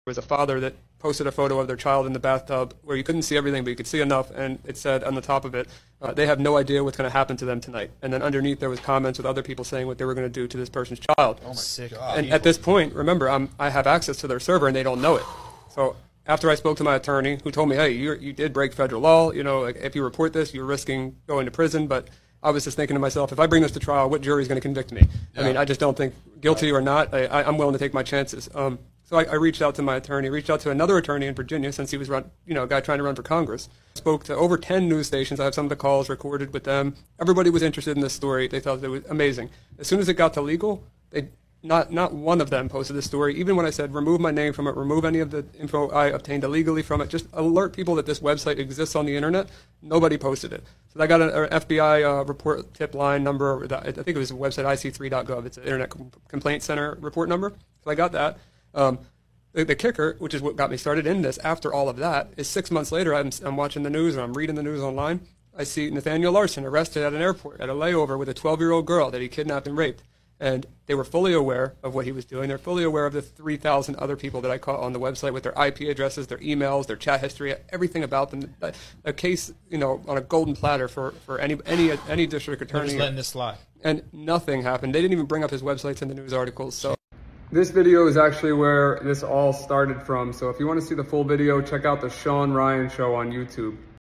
was a father that posted a photo of their child in the bathtub where you couldn't see everything, but you could see enough, and it said on the top of it, they have no idea what's going to happen to them tonight. And then underneath there was comments with other people saying what they were going to do to this person's child. Oh my God. And at this point, remember, I have access to their server, and they don't know it. So after I spoke to my attorney, who told me, hey, you did break federal law, like, if you report this, you're risking going to prison, but I was just thinking to myself, if I bring this to trial, what jury is going to convict me? Yeah. I mean, I just don't think, guilty or not, I'm willing to take my chances. So I reached out to my attorney, reached out to another attorney in Virginia, since he was a guy trying to run for Congress. Spoke to over 10 news stations. I have some of the calls recorded with them. Everybody was interested in this story. They thought it was amazing. As soon as it got to legal, not one of them posted this story. Even when I said remove my name from it, remove any of the info I obtained illegally from it, just alert people that this website exists on the internet, nobody posted it. So I got an FBI report tip line number. I think it was a website, ic3.gov. It's an Internet Complaint Center report number. So I got that. The kicker, which is what got me started in this, after all of that, is 6 months later, I'm watching the news, or I'm reading the news online. I see Nathaniel Larson arrested at an airport at a layover with a 12-year-old girl that he kidnapped and raped. And they were fully aware of what he was doing. They're fully aware of the 3,000 other people that I caught on the website with their IP addresses, their emails, their chat history, everything about them. A case, on a golden platter for any district attorney. They're just letting this slide. And nothing happened. They didn't even bring up his websites in the news articles. So this video is actually where this all started from. So if you want to see the full video, check out the Sean Ryan Show on YouTube.